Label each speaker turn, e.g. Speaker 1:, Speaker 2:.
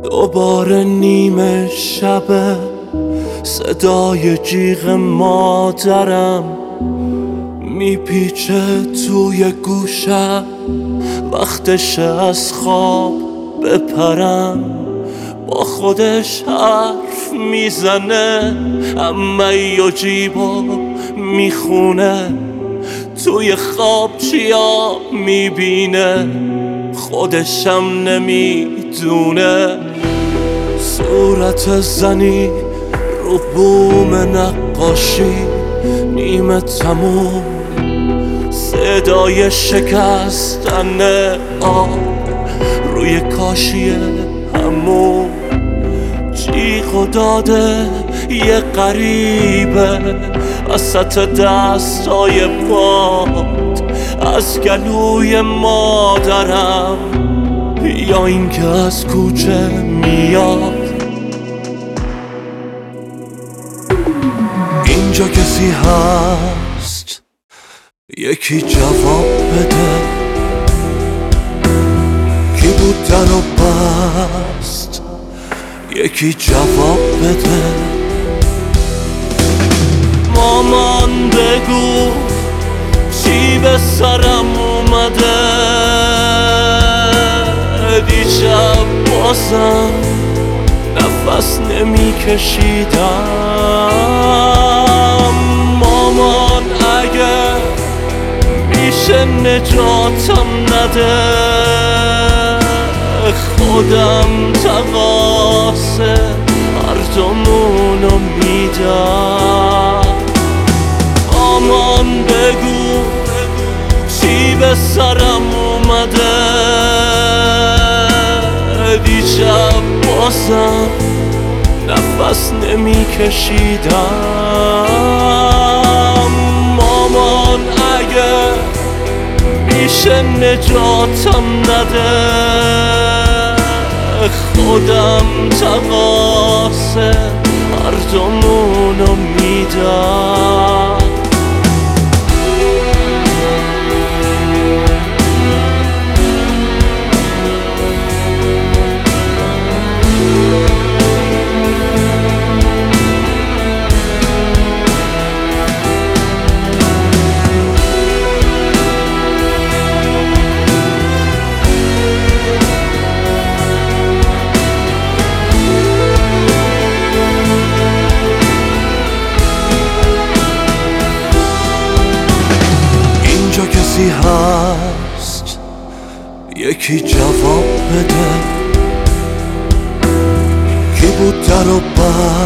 Speaker 1: دوباره نیمه شبه، صدای جیغ مادرم میپیچه توی گوشم. وقتشه از خواب بپرم، با خودش حرف میزنه، عمه و جیبا میخونه، توی خواب چیا میبینه خودشم نمیدونه. صورت زنی رو بوم نقاشی نیمه تموم، صدای شکستن آب روی کاشی همون، جیغ و داده یه غریبه وسط دستای باد، از گلوی مادرم یا اینکه از کوچه میاد. اینجا کسی هست یکی جواب بده، کی بود درو بست یکی جواب بده. مامان بگو چی به سرم اومده، دیشب بازم نفس نمی کشیدم. مامان اگه میشه نجاتم نده، خودم تقاصه هردومونو میدم. مامان بگو چی به سرم اومده، دیشب بازم نفس نمی کشیدم. مامان اگه میشه نجاتم نده، خودم تقاصه هردومونو میدم. کسی هست یکی جواب بده، کی بود درو